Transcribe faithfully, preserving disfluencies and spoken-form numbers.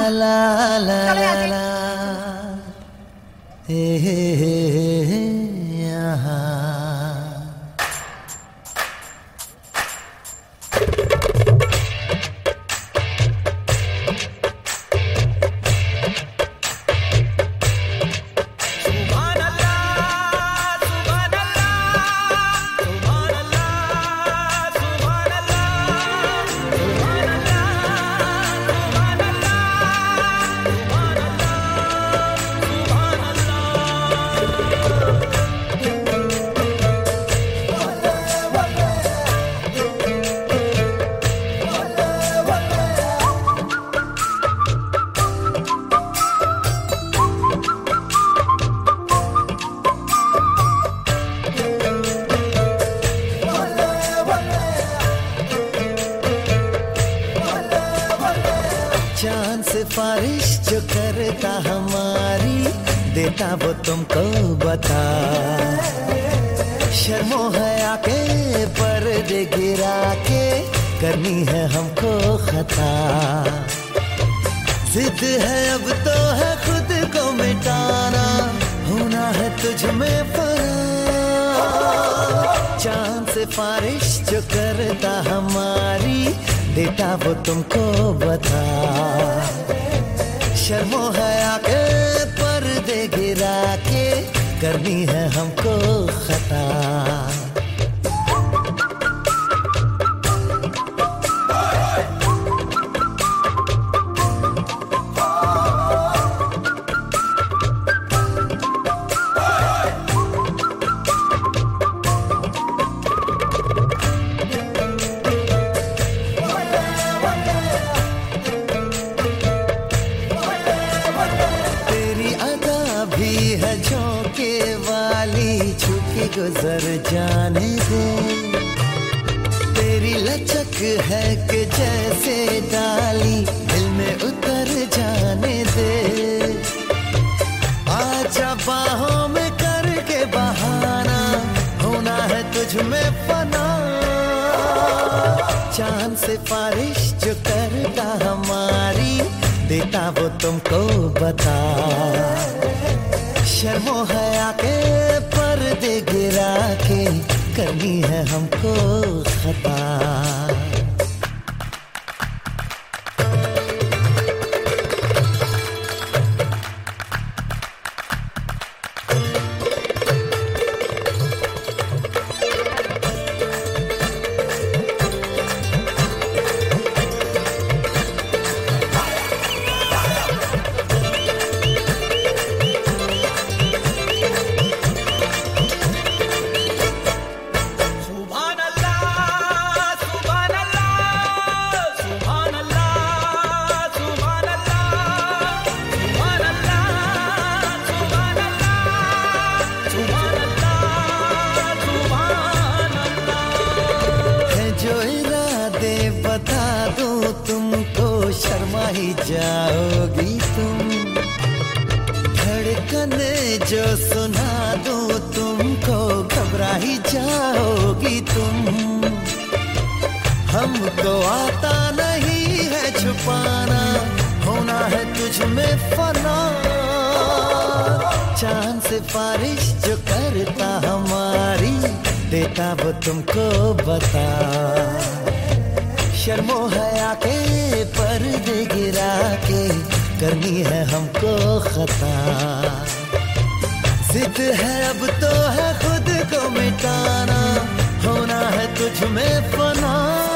ला ला ला ला हे हे हे हे यहाँ चांद सिफारिश जो करता हमारी देता वो तुमको बता शर्मो हया के पर्दे गिरा के करनी है हमको खता जिद है अब तो है खुद को मिटाना होना है तुझ में फना चांद सिफारिश जो करता हमारी देता वो तुमको बता शर्मो हया के पर्दे गिरा के करनी है हमको खता है झोंके वाली छुपी गुजर जाने दे तेरी लचक है कि जैसे डाली दिल में उतर जाने दे आजा बाहों में करके बहाना होना है तुझ में फना चांद से बारिश जो करता हमारी देता वो तुमको बता शर्मो हया के पर्दे गिरा के करनी है हमको खता बता दूं तुमको शर्मा ही जाओगी तुम धड़कन जो सुना दूं तुमको घबरा ही जाओगी तुम हमको आता नहीं है छुपाना होना है तुझ में फना चांद से बारिश जो करता हमारी देता वो तुमको बता शर्मो हया के पर्दे गिरा के करनी है हमको खता जिद है अब तो है खुद को मिटाना होना है तुझ में फना